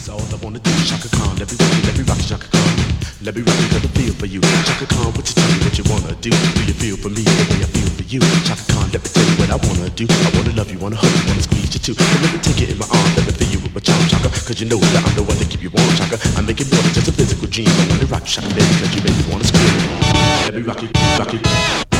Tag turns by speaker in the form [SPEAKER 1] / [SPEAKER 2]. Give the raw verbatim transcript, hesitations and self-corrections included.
[SPEAKER 1] That's all I wanna do. Chaka Khan, let me rock you, let me rock you, Chaka Khan. Let me rock you, got a feel for you. Chaka Khan, what you tell me what you wanna do? Do you feel for me the way I feel for you? Chaka Khan, let me tell you what I wanna do. I wanna love you, wanna hug you, wanna squeeze you too. So let me take it in my arms, let me feel you with my charm, Chaka. Cause you know that I'm the one to keep you warm, Chaka. I make it more than just a physical dream. I wanna rock you, Chaka, baby, cause you make me wanna scream. Let me rock you, rock you.